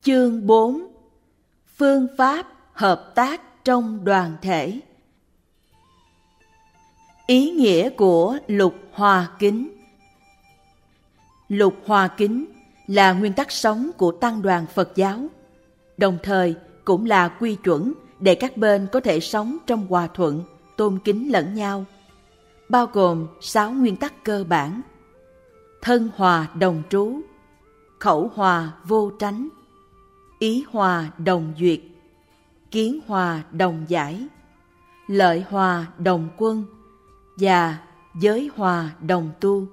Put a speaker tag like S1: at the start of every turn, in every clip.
S1: Chương 4. Phương pháp hợp tác trong đoàn thể. Ý nghĩa của lục hòa kính. Lục hòa kính là nguyên tắc sống của tăng đoàn Phật giáo, đồng thời cũng là quy chuẩn để các bên có thể sống trong hòa thuận, tôn kính lẫn nhau, bao gồm 6 nguyên tắc cơ bản: thân hòa đồng trú, khẩu hòa vô tránh, ý hòa đồng duyệt, kiến hòa đồng giải, lợi hòa đồng quân và giới hòa đồng tu.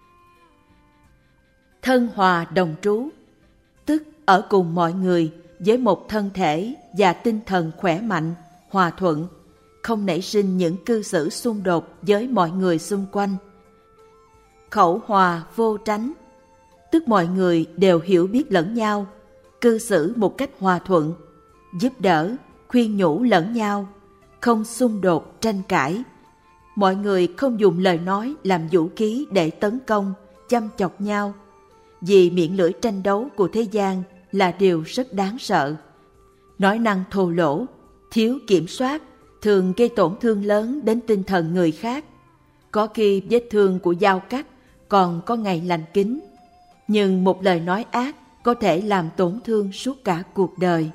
S1: Thân hòa đồng trú, tức ở cùng mọi người với một thân thể và tinh thần khỏe mạnh, hòa thuận, không nảy sinh những cư xử xung đột với mọi người xung quanh. Khẩu hòa vô tránh, tức mọi người đều hiểu biết lẫn nhau, cư xử một cách hòa thuận, giúp đỡ, khuyên nhủ lẫn nhau, không xung đột, tranh cãi. Mọi người không dùng lời nói làm vũ khí để tấn công, chăm chọc nhau, vì miệng lưỡi tranh đấu của thế gian là điều rất đáng sợ. Nói năng thô lỗ, thiếu kiểm soát thường gây tổn thương lớn đến tinh thần người khác. Có khi vết thương của dao cắt còn có ngày lành kính, nhưng một lời nói ác có thể làm tổn thương suốt cả cuộc đời.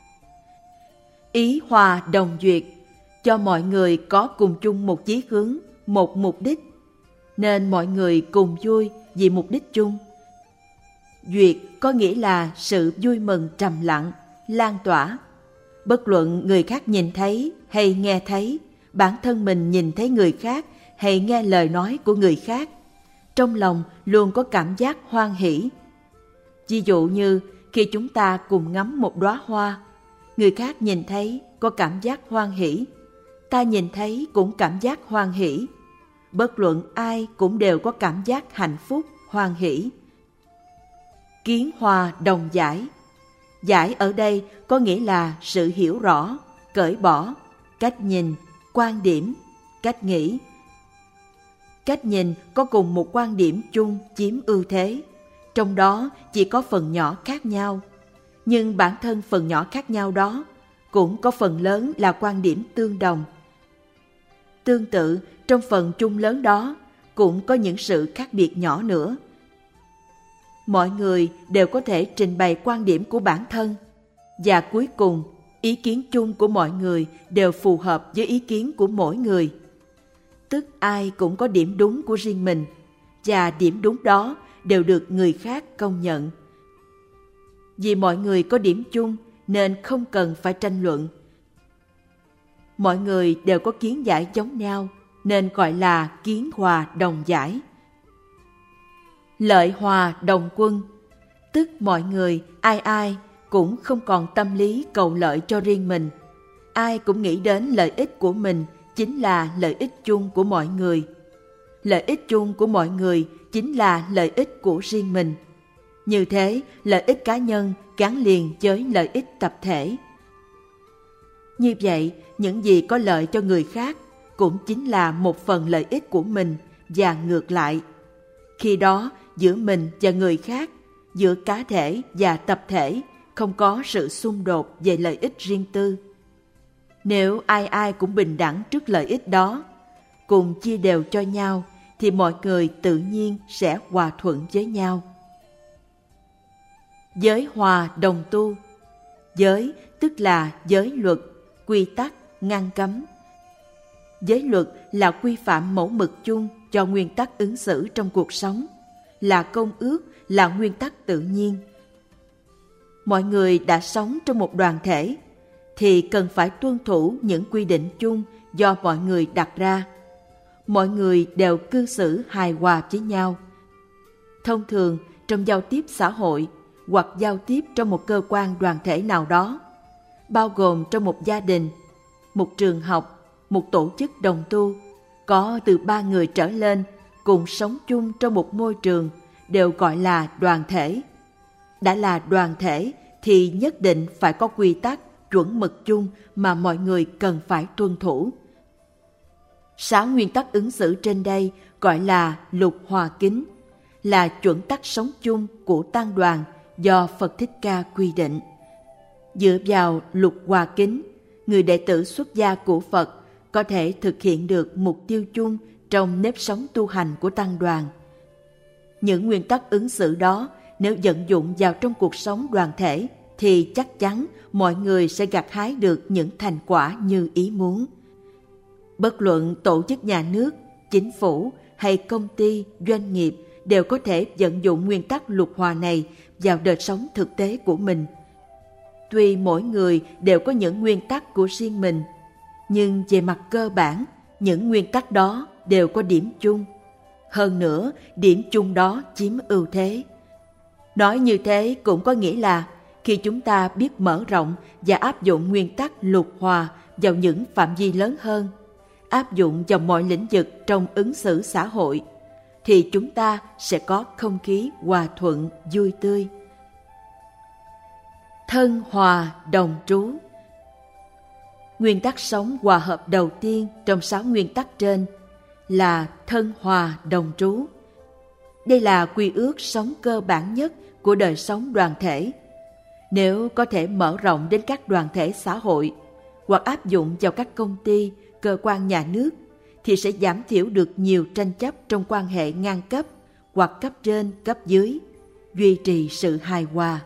S1: Ý hòa đồng duyệt, cho mọi người có cùng chung một chí hướng, một mục đích, nên mọi người cùng vui vì mục đích chung. Duyệt có nghĩa là sự vui mừng trầm lặng, lan tỏa. Bất luận người khác nhìn thấy hay nghe thấy, bản thân mình nhìn thấy người khác hay nghe lời nói của người khác, trong lòng luôn có cảm giác hoan hỷ. Ví dụ như khi chúng ta cùng ngắm một đóa hoa, người khác nhìn thấy có cảm giác hoan hỷ, ta nhìn thấy cũng cảm giác hoan hỷ. Bất luận ai cũng đều có cảm giác hạnh phúc, hoan hỷ. Kiến hòa đồng giải. Giải ở đây có nghĩa là sự hiểu rõ, cởi bỏ, cách nhìn, quan điểm, cách nghĩ. Cách nhìn có cùng một quan điểm chung chiếm ưu thế, trong đó chỉ có phần nhỏ khác nhau, nhưng bản thân phần nhỏ khác nhau đó cũng có phần lớn là quan điểm tương đồng. Tương tự, trong phần chung lớn đó cũng có những sự khác biệt nhỏ nữa. Mọi người đều có thể trình bày quan điểm của bản thân, và cuối cùng ý kiến chung của mọi người đều phù hợp với ý kiến của mỗi người. Tức ai cũng có điểm đúng của riêng mình, và điểm đúng đó đều được người khác công nhận. Vì mọi người có điểm chung nên không cần phải tranh luận. Mọi người đều có kiến giải giống nhau nên gọi là kiến hòa đồng giải. Lợi hòa đồng quân, tức mọi người ai ai cũng không còn tâm lý cầu lợi cho riêng mình. Ai cũng nghĩ đến lợi ích của mình chính là lợi ích chung của mọi người. Lợi ích chung của mọi người chính là lợi ích của riêng mình. Như thế, lợi ích cá nhân gắn liền với lợi ích tập thể. Như vậy, những gì có lợi cho người khác cũng chính là một phần lợi ích của mình và ngược lại. Khi đó, giữa mình và người khác, giữa cá thể và tập thể không có sự xung đột về lợi ích riêng tư. Nếu ai ai cũng bình đẳng trước lợi ích đó, cùng chia đều cho nhau, thì mọi người tự nhiên sẽ hòa thuận với nhau. Giới hòa đồng tu. Giới tức là giới luật, quy tắc, ngăn cấm. Giới luật là quy phạm mẫu mực chung cho nguyên tắc ứng xử trong cuộc sống, là công ước, là nguyên tắc tự nhiên. Mọi người đã sống trong một đoàn thể thì cần phải tuân thủ những quy định chung do mọi người đặt ra. Mọi người đều cư xử hài hòa với nhau. Thông thường, trong giao tiếp xã hội hoặc giao tiếp trong một cơ quan đoàn thể nào đó, bao gồm trong một gia đình, một trường học, một tổ chức đồng tu, có từ 3 người trở lên cùng sống chung trong một môi trường đều gọi là đoàn thể. Đã là đoàn thể thì nhất định phải có quy tắc, chuẩn mực chung mà mọi người cần phải tuân thủ. 6 nguyên tắc ứng xử trên đây gọi là lục hòa kính, là chuẩn tắc sống chung của tăng đoàn do Phật Thích Ca quy định. Dựa vào lục hòa kính, người đệ tử xuất gia của Phật có thể thực hiện được mục tiêu chung trong nếp sống tu hành của tăng đoàn. Những nguyên tắc ứng xử đó nếu vận dụng vào trong cuộc sống đoàn thể thì chắc chắn mọi người sẽ gặt hái được những thành quả như ý muốn. Bất luận tổ chức nhà nước, chính phủ hay công ty, doanh nghiệp đều có thể vận dụng nguyên tắc lục hòa này vào đời sống thực tế của mình. Tuy mỗi người đều có những nguyên tắc của riêng mình, nhưng về mặt cơ bản, những nguyên tắc đó đều có điểm chung. Hơn nữa, điểm chung đó chiếm ưu thế. Nói như thế cũng có nghĩa là khi chúng ta biết mở rộng và áp dụng nguyên tắc lục hòa vào những phạm vi lớn hơn, áp dụng vào mọi lĩnh vực trong ứng xử xã hội, thì chúng ta sẽ có không khí hòa thuận, vui tươi. Thân hòa đồng trú. Nguyên tắc sống hòa hợp đầu tiên trong 6 nguyên tắc trên là thân hòa đồng trú. Đây là quy ước sống cơ bản nhất của đời sống đoàn thể. Nếu có thể mở rộng đến các đoàn thể xã hội hoặc áp dụng vào các công ty, cơ quan nhà nước thì sẽ giảm thiểu được nhiều tranh chấp trong quan hệ ngang cấp hoặc cấp trên, cấp dưới, duy trì sự hài hòa.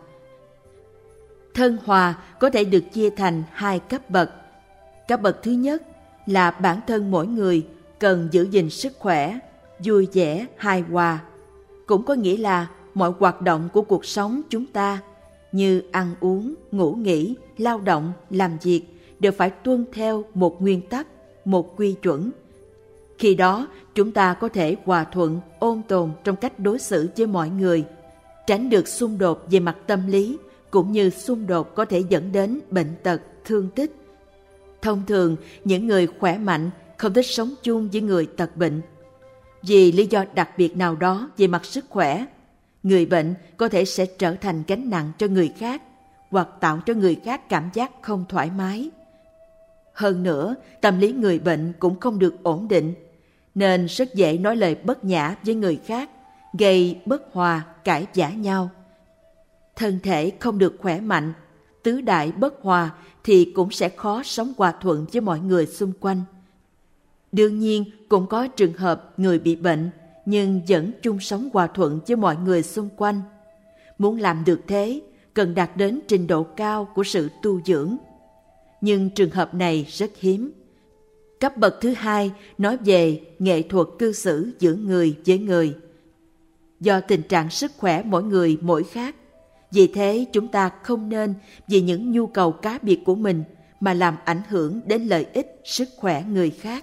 S1: Thân hòa có thể được chia thành 2 cấp bậc. Cấp bậc thứ nhất là bản thân mỗi người cần giữ gìn sức khỏe, vui vẻ, hài hòa. Cũng có nghĩa là mọi hoạt động của cuộc sống chúng ta như ăn uống, ngủ nghỉ, lao động, làm việc đều phải tuân theo một nguyên tắc, một quy chuẩn. Khi đó, chúng ta có thể hòa thuận, ôn tồn trong cách đối xử với mọi người, tránh được xung đột về mặt tâm lý, cũng như xung đột có thể dẫn đến bệnh tật, thương tích. Thông thường, những người khỏe mạnh không thích sống chung với người tật bệnh. Vì lý do đặc biệt nào đó về mặt sức khỏe, người bệnh có thể sẽ trở thành gánh nặng cho người khác hoặc tạo cho người khác cảm giác không thoải mái. Hơn nữa, tâm lý người bệnh cũng không được ổn định, nên rất dễ nói lời bất nhã với người khác, gây bất hòa, cãi vã nhau. Thân thể không được khỏe mạnh, tứ đại bất hòa thì cũng sẽ khó sống hòa thuận với mọi người xung quanh. Đương nhiên, cũng có trường hợp người bị bệnh nhưng vẫn chung sống hòa thuận với mọi người xung quanh. Muốn làm được thế, cần đạt đến trình độ cao của sự tu dưỡng. Nhưng trường hợp này rất hiếm. Cấp bậc thứ hai nói về nghệ thuật cư xử giữa người với người. Do tình trạng sức khỏe mỗi người mỗi khác, vì thế chúng ta không nên vì những nhu cầu cá biệt của mình mà làm ảnh hưởng đến lợi ích sức khỏe người khác.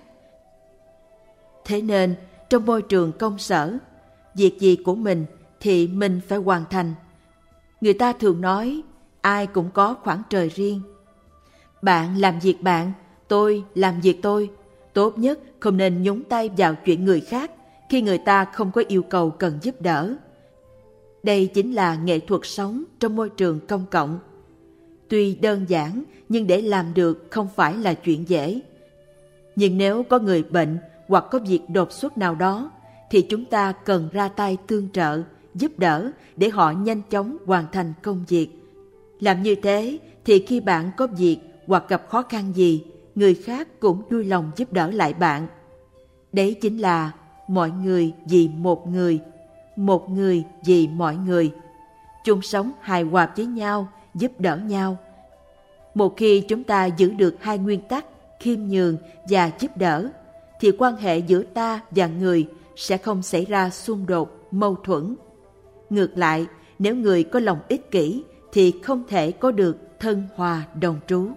S1: Thế nên, trong môi trường công sở, việc gì của mình thì mình phải hoàn thành. Người ta thường nói, ai cũng có khoảng trời riêng. Bạn làm việc bạn, tôi làm việc tôi. Tốt nhất không nên nhúng tay vào chuyện người khác khi người ta không có yêu cầu cần giúp đỡ. Đây chính là nghệ thuật sống trong môi trường công cộng. Tuy đơn giản, nhưng để làm được không phải là chuyện dễ. Nhưng nếu có người bệnh hoặc có việc đột xuất nào đó, thì chúng ta cần ra tay tương trợ, giúp đỡ để họ nhanh chóng hoàn thành công việc. Làm như thế thì khi bạn có việc hoặc gặp khó khăn gì, người khác cũng vui lòng giúp đỡ lại bạn. Đấy chính là mọi người vì một người vì mọi người, chung sống hài hòa với nhau, giúp đỡ nhau. Một khi chúng ta giữ được 2 nguyên tắc khiêm nhường và giúp đỡ, thì quan hệ giữa ta và người sẽ không xảy ra xung đột, mâu thuẫn. Ngược lại, nếu người có lòng ích kỷ thì không thể có được thân hòa đồng trú.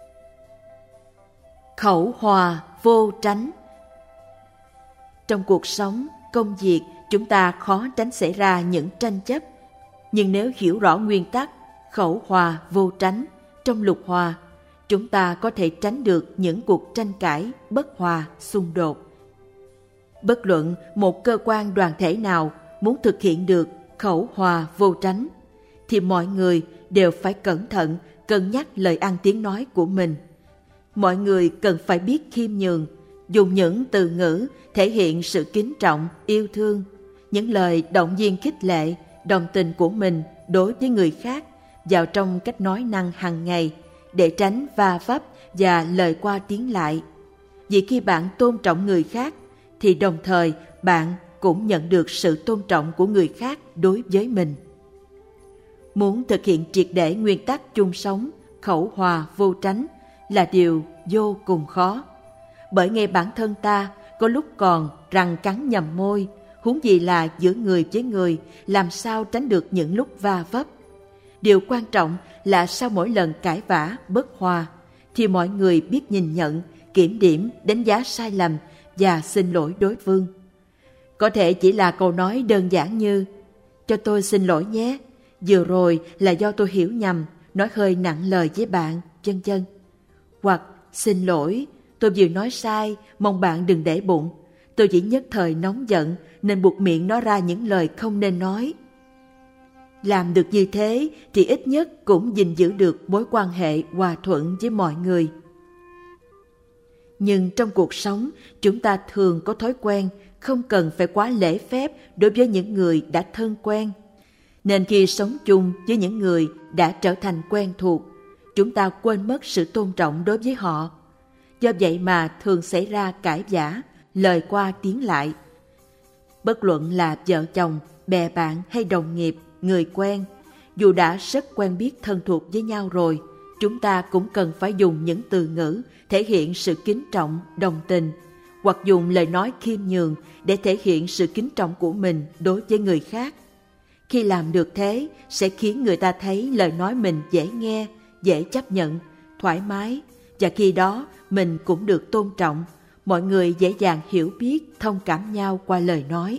S1: Khẩu hòa vô tránh. Trong cuộc sống, công việc, chúng ta khó tránh xảy ra những tranh chấp. Nhưng nếu hiểu rõ nguyên tắc khẩu hòa vô tránh trong lục hòa, chúng ta có thể tránh được những cuộc tranh cãi, bất hòa, xung đột. Bất luận một cơ quan đoàn thể nào muốn thực hiện được khẩu hòa vô tránh, thì mọi người đều phải cẩn thận, cân nhắc lời ăn tiếng nói của mình. Mọi người cần phải biết khiêm nhường, dùng những từ ngữ thể hiện sự kính trọng, yêu thương, những lời động viên khích lệ, đồng tình của mình đối với người khác vào trong cách nói năng hàng ngày để tránh va vấp và lời qua tiếng lại. Vì khi bạn tôn trọng người khác thì đồng thời bạn cũng nhận được sự tôn trọng của người khác đối với mình. Muốn thực hiện triệt để nguyên tắc chung sống, khẩu hòa vô tránh là điều vô cùng khó. Bởi ngay bản thân ta có lúc còn răng cắn nhầm môi, huống gì là giữa người với người, làm sao tránh được những lúc va vấp. Điều quan trọng là sau mỗi lần cãi vã bất hòa thì mọi người biết nhìn nhận, kiểm điểm, đánh giá sai lầm và xin lỗi đối phương. Có thể chỉ là câu nói đơn giản như "Cho tôi xin lỗi nhé, vừa rồi là do tôi hiểu nhầm, nói hơi nặng lời với bạn", vân vân. Hoặc "Xin lỗi, tôi vừa nói sai, mong bạn đừng để bụng. Tôi chỉ nhất thời nóng giận nên buột miệng nói ra những lời không nên nói". Làm được như thế thì ít nhất cũng gìn giữ được mối quan hệ hòa thuận với mọi người. Nhưng trong cuộc sống, chúng ta thường có thói quen không cần phải quá lễ phép đối với những người đã thân quen. Nên khi sống chung với những người đã trở thành quen thuộc, chúng ta quên mất sự tôn trọng đối với họ. Do vậy mà thường xảy ra cãi vã, lời qua tiếng lại. Bất luận là vợ chồng, bè bạn hay đồng nghiệp, người quen, dù đã rất quen biết thân thuộc với nhau rồi, chúng ta cũng cần phải dùng những từ ngữ thể hiện sự kính trọng, đồng tình, hoặc dùng lời nói khiêm nhường để thể hiện sự kính trọng của mình đối với người khác. Khi làm được thế, sẽ khiến người ta thấy lời nói mình dễ nghe, dễ chấp nhận, thoải mái, và khi đó mình cũng được tôn trọng. Mọi người dễ dàng hiểu biết, thông cảm nhau qua lời nói.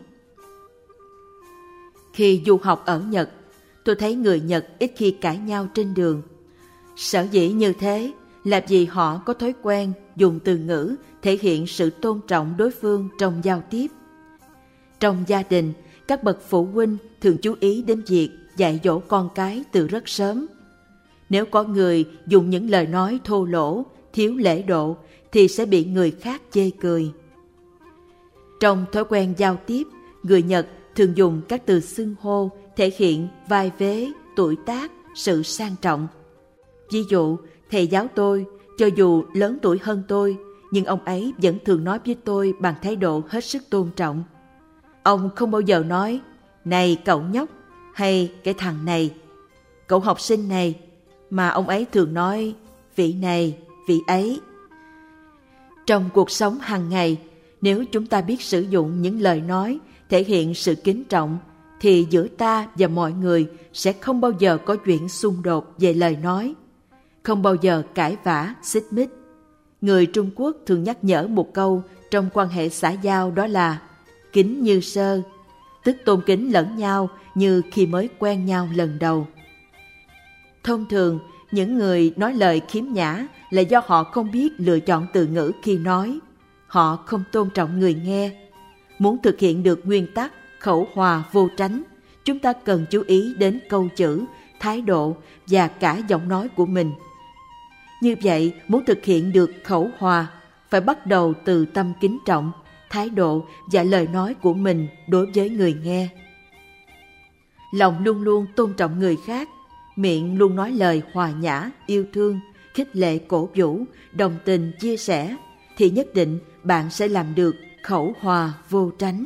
S1: Khi du học ở Nhật, tôi thấy người Nhật ít khi cãi nhau trên đường. Sở dĩ như thế là vì họ có thói quen dùng từ ngữ thể hiện sự tôn trọng đối phương trong giao tiếp. Trong gia đình, các bậc phụ huynh thường chú ý đến việc dạy dỗ con cái từ rất sớm. Nếu có người dùng những lời nói thô lỗ, thiếu lễ độ thì sẽ bị người khác chê cười. Trong thói quen giao tiếp, người Nhật thường dùng các từ xưng hô thể hiện vai vế, tuổi tác, sự sang trọng. Ví dụ, thầy giáo tôi, cho dù lớn tuổi hơn tôi, nhưng ông ấy vẫn thường nói với tôi bằng thái độ hết sức tôn trọng. Ông không bao giờ nói "Này cậu nhóc" hay "Cái thằng này", "Cậu học sinh này", mà ông ấy thường nói "Vị này", "Vị ấy". Trong cuộc sống hàng ngày, nếu chúng ta biết sử dụng những lời nói thể hiện sự kính trọng, thì giữa ta và mọi người sẽ không bao giờ có chuyện xung đột về lời nói, không bao giờ cãi vã, xích mích. Người Trung Quốc thường nhắc nhở một câu trong quan hệ xã giao, đó là kính như sơ, tức tôn kính lẫn nhau như khi mới quen nhau lần đầu. Thông thường, những người nói lời khiếm nhã là do họ không biết lựa chọn từ ngữ khi nói. Họ không tôn trọng người nghe. Muốn thực hiện được nguyên tắc khẩu hòa vô tránh, chúng ta cần chú ý đến câu chữ, thái độ và cả giọng nói của mình. Như vậy, muốn thực hiện được khẩu hòa, phải bắt đầu từ tâm kính trọng, thái độ và lời nói của mình đối với người nghe. Lòng luôn luôn tôn trọng người khác, miệng luôn nói lời hòa nhã, yêu thương, khích lệ cổ vũ, đồng tình chia sẻ, thì nhất định bạn sẽ làm được khẩu hòa vô tránh.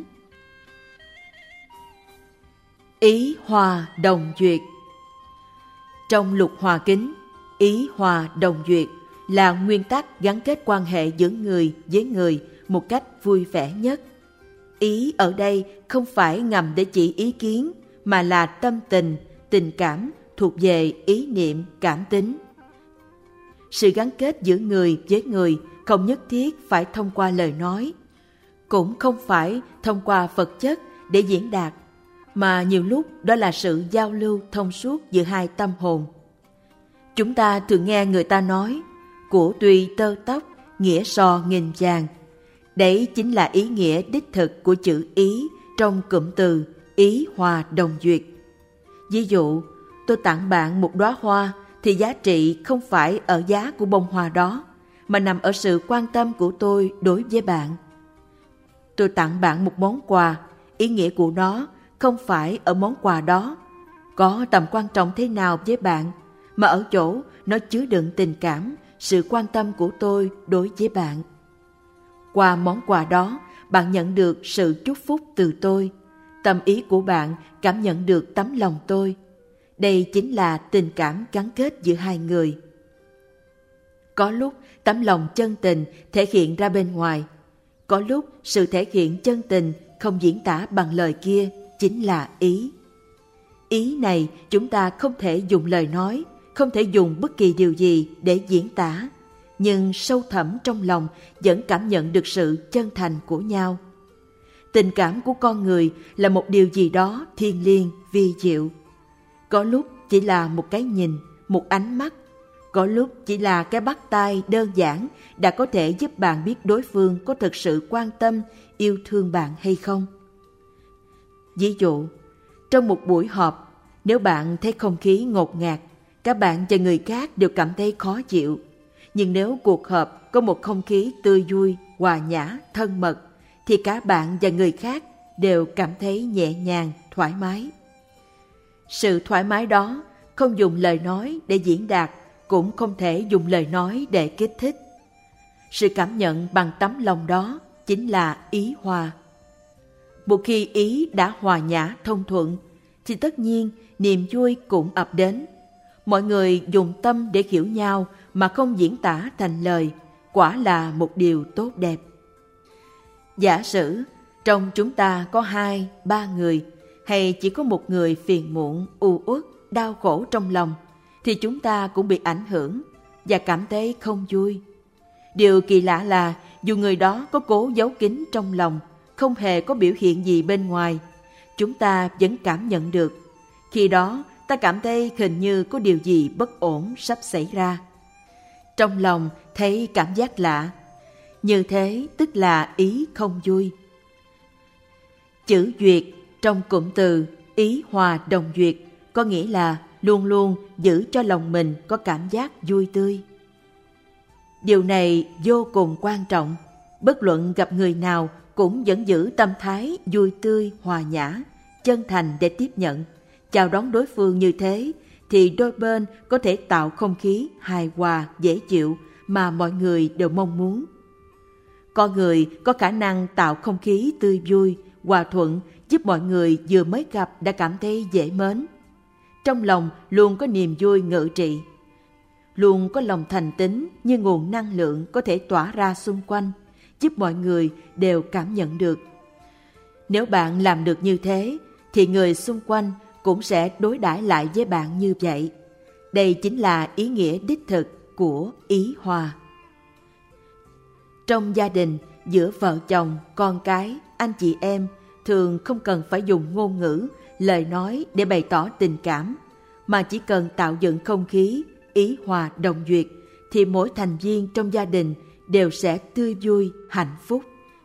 S1: Ý hòa đồng duyệt. Trong Lục Hòa Kính, ý hòa đồng duyệt là nguyên tắc gắn kết quan hệ giữa người với người một cách vui vẻ nhất. Ý ở đây không phải ngầm để chỉ ý kiến, mà là tâm tình, tình cảm thuộc về ý niệm, cảm tính. Sự gắn kết giữa người với người không nhất thiết phải thông qua lời nói, cũng không phải thông qua vật chất để diễn đạt, mà nhiều lúc đó là sự giao lưu thông suốt giữa hai tâm hồn. Chúng ta thường nghe người ta nói, của tùy tơ tóc, nghĩa so nghìn vàng. Đấy chính là ý nghĩa đích thực của chữ ý trong cụm từ ý hòa đồng duyệt. Ví dụ, tôi tặng bạn một đóa hoa thì giá trị không phải ở giá của bông hoa đó, mà nằm ở sự quan tâm của tôi đối với bạn. Tôi tặng bạn một món quà, ý nghĩa của nó không phải ở món quà đó, có tầm quan trọng thế nào với bạn, mà ở chỗ nó chứa đựng tình cảm, sự quan tâm của tôi đối với bạn. Qua món quà đó, bạn nhận được sự chúc phúc từ tôi. Tâm ý của bạn cảm nhận được tấm lòng tôi. Đây chính là tình cảm gắn kết giữa hai người. Có lúc tấm lòng chân tình thể hiện ra bên ngoài. Có lúc sự thể hiện chân tình không diễn tả bằng lời kia chính là ý. Ý này chúng ta không thể dùng lời nói, không thể dùng bất kỳ điều gì để diễn tả, nhưng sâu thẳm trong lòng vẫn cảm nhận được sự chân thành của nhau. Tình cảm của con người là một điều gì đó thiêng liêng, vi diệu. Có lúc chỉ là một cái nhìn, một ánh mắt. Có lúc chỉ là cái bắt tay đơn giản đã có thể giúp bạn biết đối phương có thực sự quan tâm, yêu thương bạn hay không. Ví dụ, trong một buổi họp, nếu bạn thấy không khí ngột ngạt, các bạn và người khác đều cảm thấy khó chịu. Nhưng nếu cuộc họp có một không khí tươi vui, hòa nhã, thân mật, thì cả bạn và người khác đều cảm thấy nhẹ nhàng, thoải mái. Sự thoải mái đó không dùng lời nói để diễn đạt, cũng không thể dùng lời nói để kích thích. Sự cảm nhận bằng tấm lòng đó chính là ý hòa. Một khi ý đã hòa nhã thông thuận, thì tất nhiên niềm vui cũng ập đến. Mọi người dùng tâm để hiểu nhau mà không diễn tả thành lời, quả là một điều tốt đẹp. Giả sử trong chúng ta có 2-3 người, hay chỉ có một người phiền muộn, u uất, đau khổ trong lòng, thì chúng ta cũng bị ảnh hưởng và cảm thấy không vui. Điều kỳ lạ là dù người đó có cố giấu kín trong lòng, không hề có biểu hiện gì bên ngoài, chúng ta vẫn cảm nhận được. Khi đó ta cảm thấy hình như có điều gì bất ổn sắp xảy ra. Trong lòng thấy cảm giác lạ, như thế tức là ý không vui. Chữ duyệt trong cụm từ ý hòa đồng duyệt có nghĩa là luôn luôn giữ cho lòng mình có cảm giác vui tươi. Điều này vô cùng quan trọng. Bất luận gặp người nào cũng vẫn giữ tâm thái vui tươi, hòa nhã, chân thành để tiếp nhận, chào đón đối phương như thế, thì đôi bên có thể tạo không khí hài hòa, dễ chịu mà mọi người đều mong muốn. Con người có khả năng tạo không khí tươi vui, hòa thuận, giúp mọi người vừa mới gặp đã cảm thấy dễ mến. Trong lòng luôn có niềm vui ngự trị. Luôn có lòng thành tín như nguồn năng lượng có thể tỏa ra xung quanh, giúp mọi người đều cảm nhận được. Nếu bạn làm được như thế, thì người xung quanh cũng sẽ đối đãi lại với bạn như vậy. Đây chính là ý nghĩa đích thực của ý hòa. Trong gia đình, giữa vợ chồng, con cái, anh chị em, thường không cần phải dùng ngôn ngữ, lời nói để bày tỏ tình cảm, mà chỉ cần tạo dựng không khí, ý hòa đồng duyệt, thì mỗi thành viên trong gia đình đều sẽ tươi vui, hạnh phúc.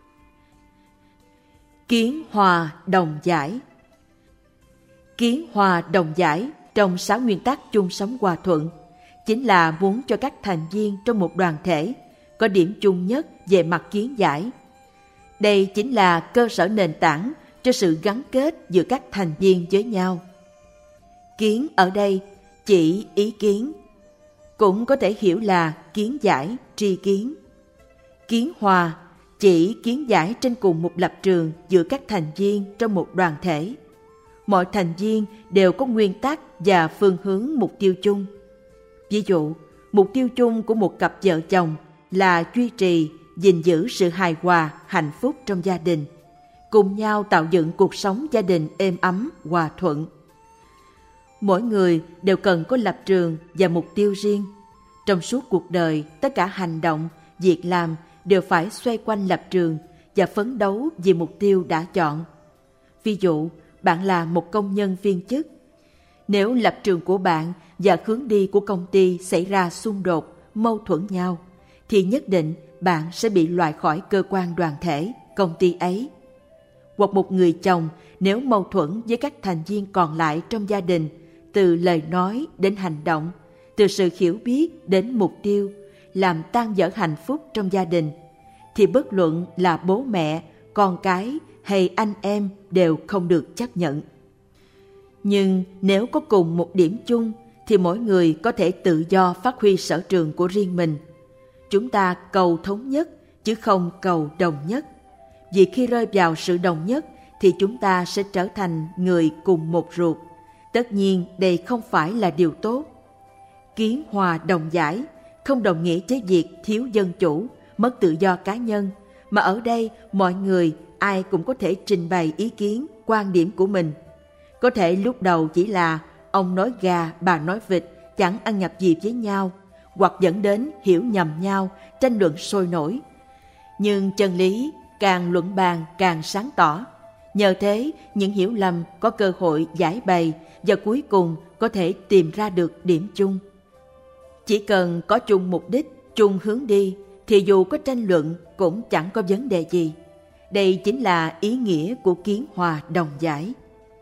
S1: Kiến hòa đồng giải. Kiến hòa đồng giải trong 6 nguyên tắc chung sống hòa thuận chính là muốn cho các thành viên trong một đoàn thể có điểm chung nhất về mặt kiến giải. Đây chính là cơ sở nền tảng cho sự gắn kết giữa các thành viên với nhau. Kiến ở đây chỉ ý kiến, cũng có thể hiểu là kiến giải, tri kiến. Kiến hòa chỉ kiến giải trên cùng một lập trường giữa các thành viên trong một đoàn thể. Mọi thành viên đều có nguyên tắc và phương hướng mục tiêu chung. Ví dụ, mục tiêu chung của một cặp vợ chồng là duy trì, gìn giữ sự hài hòa, hạnh phúc trong gia đình, cùng nhau tạo dựng cuộc sống gia đình êm ấm, hòa thuận. Mỗi người đều cần có lập trường và mục tiêu riêng. Trong suốt cuộc đời, tất cả hành động, việc làm đều phải xoay quanh lập trường và phấn đấu vì mục tiêu đã chọn. Ví dụ, bạn là một công nhân viên chức. Nếu lập trường của bạn và hướng đi của công ty xảy ra xung đột, mâu thuẫn nhau, thì nhất định bạn sẽ bị loại khỏi cơ quan đoàn thể, công ty ấy. Hoặc một người chồng nếu mâu thuẫn với các thành viên còn lại trong gia đình, từ lời nói đến hành động, từ sự hiểu biết đến mục tiêu, làm tan vỡ hạnh phúc trong gia đình, thì bất luận là bố mẹ, con cái hay anh em đều không được chấp nhận. Nhưng nếu có cùng một điểm chung thì mỗi người có thể tự do phát huy sở trường của riêng mình. Chúng ta cầu thống nhất chứ không cầu đồng nhất. Vì khi rơi vào sự đồng nhất thì chúng ta sẽ trở thành người cùng một ruột. Tất nhiên đây không phải là điều tốt. Kiến hòa đồng giải không đồng nghĩa với việc thiếu dân chủ, mất tự do cá nhân, mà ở đây mọi người ai cũng có thể trình bày ý kiến, quan điểm của mình. Có thể lúc đầu chỉ là ông nói gà, bà nói vịt, chẳng ăn nhập gì với nhau, hoặc dẫn đến hiểu nhầm nhau, tranh luận sôi nổi. Nhưng chân lý càng luận bàn càng sáng tỏ. Nhờ thế, những hiểu lầm có cơ hội giải bày và cuối cùng có thể tìm ra được điểm chung. Chỉ cần có chung mục đích, chung hướng đi, thì dù có tranh luận cũng chẳng có vấn đề gì. Đây chính là ý nghĩa của kiến hòa đồng giải.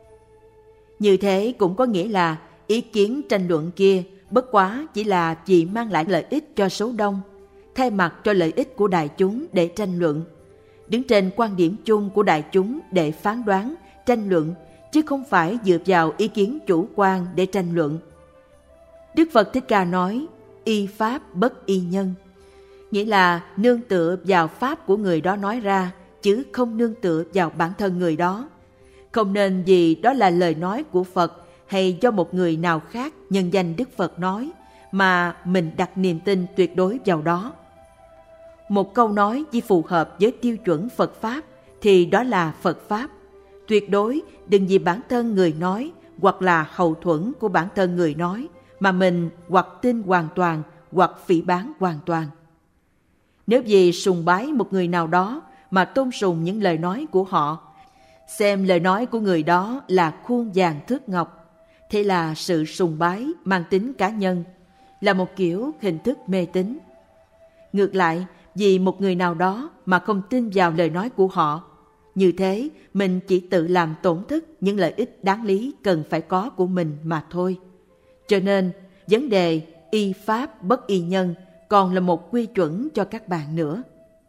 S1: Như thế cũng có nghĩa là ý kiến tranh luận kia bất quá chỉ là vì mang lại lợi ích cho số đông, thay mặt cho lợi ích của đại chúng để tranh luận, đứng trên quan điểm chung của đại chúng để phán đoán, tranh luận, chứ không phải dựa vào ý kiến chủ quan để tranh luận. Đức Phật Thích Ca nói, y pháp bất y nhân, nghĩa là nương tựa vào pháp của người đó nói ra, chứ không nương tựa vào bản thân người đó. Không nên vì đó là lời nói của Phật hay do một người nào khác nhân danh Đức Phật nói, mà mình đặt niềm tin tuyệt đối vào đó. Một câu nói chỉ phù hợp với tiêu chuẩn Phật Pháp thì đó là Phật Pháp. Tuyệt đối đừng vì bản thân người nói hoặc là hậu thuẫn của bản thân người nói mà mình hoặc tin hoàn toàn hoặc phỉ báng hoàn toàn. Nếu vì sùng bái một người nào đó mà tôn sùng những lời nói của họ, xem lời nói của người đó là khuôn vàng thước ngọc, thế là sự sùng bái mang tính cá nhân, là một kiểu hình thức mê tín. Ngược lại, vì một người nào đó mà không tin vào lời nói của họ, như thế mình chỉ tự làm tổn thất những lợi ích đáng lý cần phải có của mình mà thôi. Cho nên, vấn đề y pháp bất y nhân còn là một quy chuẩn cho các bạn nữa.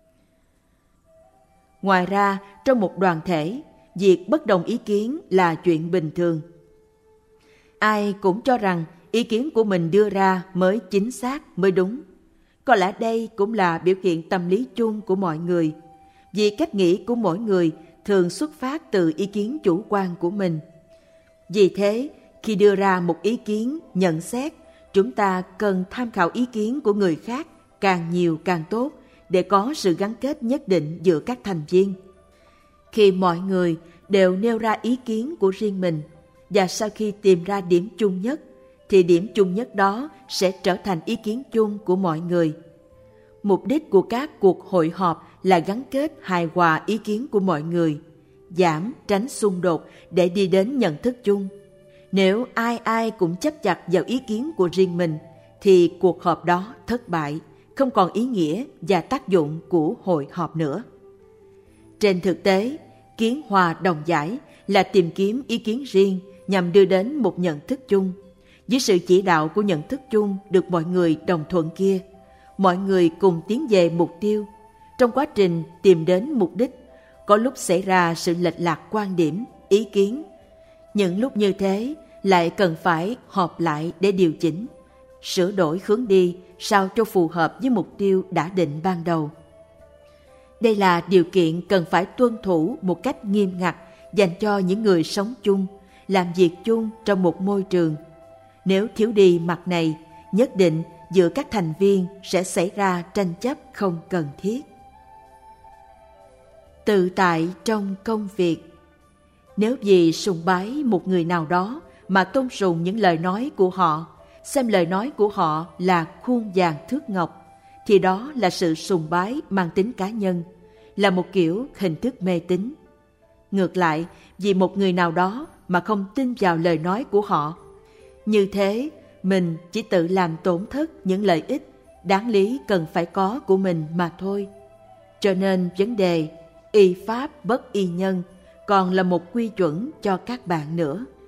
S1: Ngoài ra, trong một đoàn thể, việc bất đồng ý kiến là chuyện bình thường. Ai cũng cho rằng ý kiến của mình đưa ra mới chính xác, mới đúng. Có lẽ đây cũng là biểu hiện tâm lý chung của mọi người, vì cách nghĩ của mỗi người thường xuất phát từ ý kiến chủ quan của mình. Vì thế, khi đưa ra một ý kiến, nhận xét, chúng ta cần tham khảo ý kiến của người khác càng nhiều càng tốt để có sự gắn kết nhất định giữa các thành viên. Khi mọi người đều nêu ra ý kiến của riêng mình và sau khi tìm ra điểm chung nhất, thì điểm chung nhất đó sẽ trở thành ý kiến chung của mọi người. Mục đích của các cuộc hội họp là gắn kết hài hòa ý kiến của mọi người, giảm, tránh xung đột để đi đến nhận thức chung. Nếu ai ai cũng chấp chặt vào ý kiến của riêng mình, thì cuộc họp đó thất bại, không còn ý nghĩa và tác dụng của hội họp nữa. Trên thực tế, kiến hòa đồng giải là tìm kiếm ý kiến riêng nhằm đưa đến một nhận thức chung. Dưới sự chỉ đạo của nhận thức chung được mọi người đồng thuận kia, mọi người cùng tiến về mục tiêu. Trong quá trình tìm đến mục đích, có lúc xảy ra sự lệch lạc quan điểm, ý kiến. Những lúc như thế lại cần phải họp lại để điều chỉnh, sửa đổi hướng đi sao cho phù hợp với mục tiêu đã định ban đầu. Đây là điều kiện cần phải tuân thủ một cách nghiêm ngặt dành cho những người sống chung, làm việc chung trong một môi trường. Nếu thiếu đi mặt này, nhất định giữa các thành viên sẽ xảy ra tranh chấp không cần thiết. Tự tại trong công việc. Nếu vì sùng bái một người nào đó mà tôn sùng những lời nói của họ, xem lời nói của họ là khuôn vàng thước ngọc, thì đó là sự sùng bái mang tính cá nhân, là một kiểu hình thức mê tín. Ngược lại, vì một người nào đó mà không tin vào lời nói của họ, như thế mình chỉ tự làm tổn thất những lợi ích đáng lý cần phải có của mình mà thôi. Cho nên vấn đề y pháp bất y nhân còn là một quy chuẩn cho các bạn nữa.